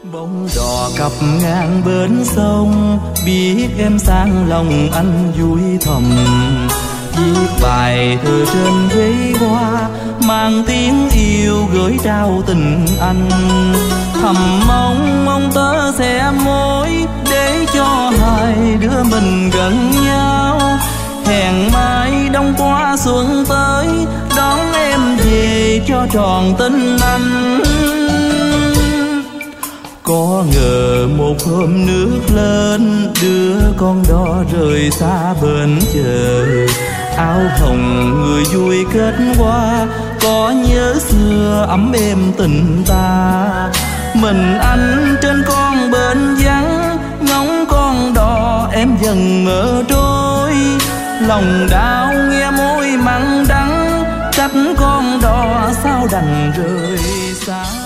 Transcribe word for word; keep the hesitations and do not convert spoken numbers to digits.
Bóng đò cập ngang bến sông, biết em sang lòng anh vui thầm. Viết bài thơ trên giấy hoa, mang tiếng yêu gửi trao tình anh. Thầm mong mong tớ sẽ mối, để cho hai đứa mình gần nhau. Hẹn mai đông qua xuân tới, đón em về cho tròn tình anh. Có ngờ một hôm nước lên, đưa con đò rời xa bến chờ. Áo hồng người vui kết hoa, có nhớ xưa ấm êm tình ta. Mình anh trên con bến vắng, ngóng con đò em dần ngỡ trôi. Lòng đau nghe môi mặn đắng, trách con đò sao đành rời xa.